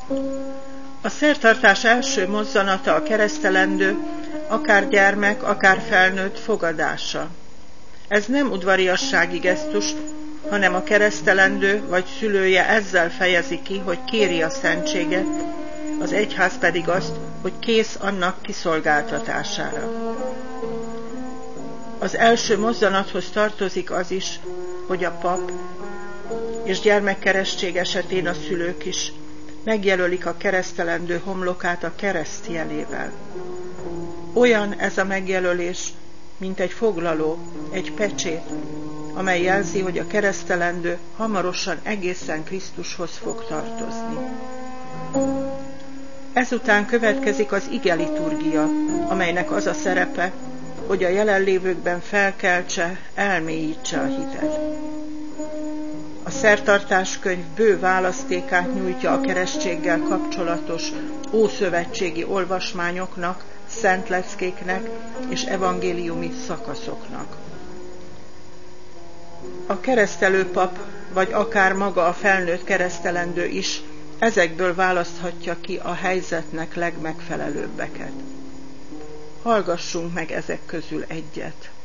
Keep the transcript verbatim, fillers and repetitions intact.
A szertartás első mozzanata a keresztelendő, akár gyermek, akár felnőtt fogadása. Ez nem udvariassági gesztus, hanem a keresztelendő vagy szülője ezzel fejezi ki, hogy kéri a szentséget, az egyház pedig azt, hogy kész annak kiszolgáltatására. Az első mozzanathoz tartozik az is, hogy a pap és gyermekkeresztség esetén a szülők is megjelölik a keresztelendő homlokát a kereszt jelével. Olyan ez a megjelölés, mint egy foglaló, egy pecsét, amely jelzi, hogy a keresztelendő hamarosan egészen Krisztushoz fog tartozni. Ezután következik az ige liturgia, amelynek az a szerepe, hogy a jelenlévőkben felkeltse, elmélyítse a hitet. A szertartáskönyv bő választékát nyújtja a keresztséggel kapcsolatos ószövetségi olvasmányoknak, szentleckéknek és evangéliumi szakaszoknak. A keresztelőpap, vagy akár maga a felnőtt keresztelendő is ezekből választhatja ki a helyzetnek legmegfelelőbbeket. Hallgassunk meg ezek közül egyet.